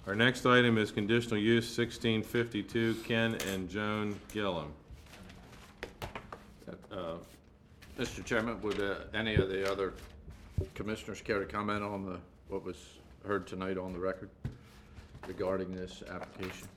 Our next item is conditional use 1652, Ken and Joan Gillum. Mr. Chairman, would any of the other commissioners care to comment on what was heard tonight on the record regarding this application?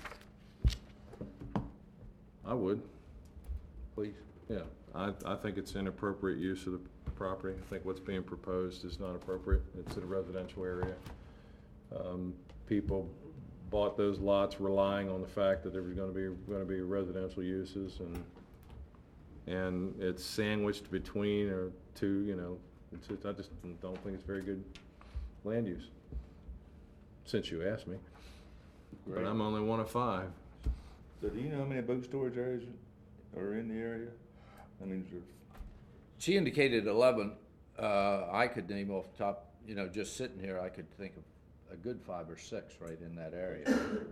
I would. Please. Yeah, I think it's inappropriate use of the property. I think what's being proposed is not appropriate. It's in a residential area. People bought those lots relying on the fact that there was going to be residential uses, and it's sandwiched between or two. You know, I just don't think it's very good land use. Since you asked me, Great. But I'm only one of 5. So do you know how many boat storage areas are in the area? I mean, She indicated 11. I could name off the top, just sitting here, I could think of a good 5 or 6 right in that area.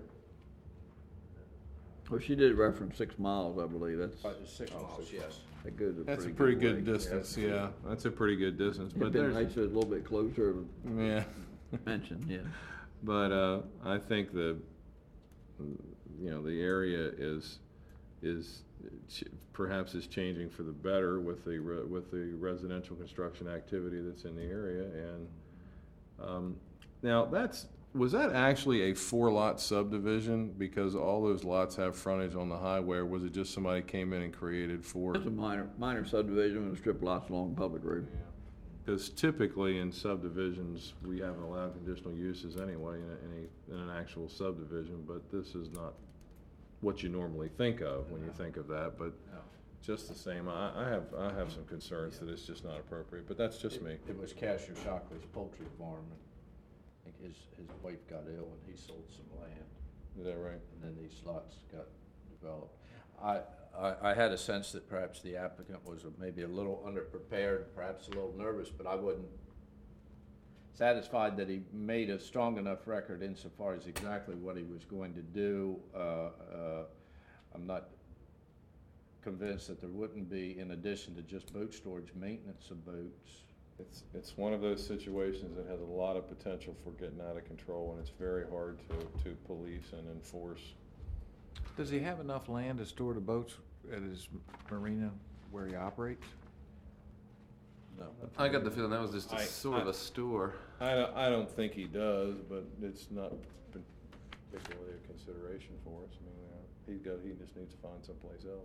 Well, she did reference 6 miles, I believe. That's 6 miles, yes. that goes a That's a pretty pretty good way. distance. Yeah, that's a pretty good distance. It'd But been there's nice if it was a little bit closer yeah. mentioned, yeah. But I think the area is perhaps is changing for the better with the residential construction activity that's in the area. And now was that actually a 4-lot subdivision because all those lots have frontage on the highway, or was it just somebody came in and created 4? It's a minor subdivision with strip lots along the public road. Because typically in subdivisions, we haven't allowed conditional uses anyway in an actual subdivision, but this is not what you normally think of when you think of that. But just the same, I have some concerns that it's just not appropriate, but that's just me. It was Cashier Shockley's poultry farm. I think his wife got ill and he sold some land. Is that right? And then these lots got developed. I had a sense that perhaps the applicant was maybe a little underprepared, perhaps a little nervous, but I wasn't satisfied that he made a strong enough record insofar as exactly what he was going to do. I'm not convinced that there wouldn't be, in addition to just boat storage, maintenance of boats. It's one of those situations that has a lot of potential for getting out of control, and it's very hard to police and enforce. Does he have enough land to store the boats at his marina where he operates? No. I got the feeling that was just sort of a store. I don't think he does, but it's not been particularly a consideration for us. I mean, he just needs to find someplace else.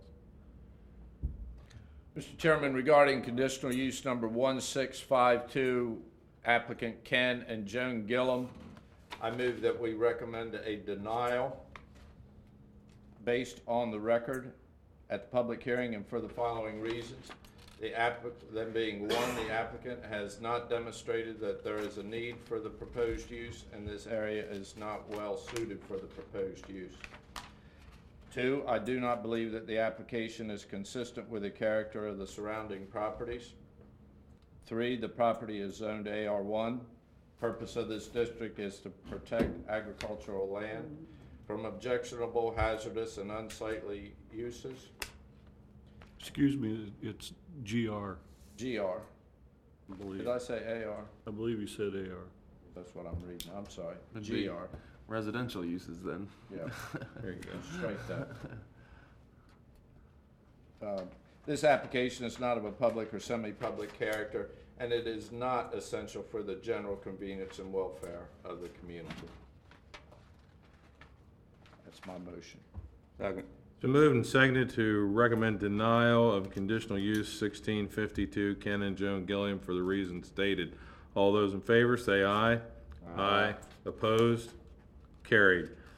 Mr. Chairman, regarding conditional use number 1652, applicant Ken and Joan Gillum, I move that we recommend a denial based on the record at the public hearing and for the following reasons. Them being 1, the applicant has not demonstrated that there is a need for the proposed use and this area is not well suited for the proposed use. 2, I do not believe that the application is consistent with the character of the surrounding properties. 3, the property is zoned AR1. Purpose of this district is to protect agricultural land from objectionable, hazardous, and unsightly uses. Excuse me, it's GR. GR. I believe. Did I say AR? I believe you said AR. That's what I'm reading. I'm sorry. It'd be GR. residential uses then. Yeah. There you go. Straight that. This application is not of a public or semi-public character, and it is not essential for the general convenience and welfare of the community. That's my motion. second. So moved and seconded to recommend denial of conditional use 1652, Ken and Joan Gilliam, for the reasons stated. All those in favor say aye. Aye. Opposed? Carried.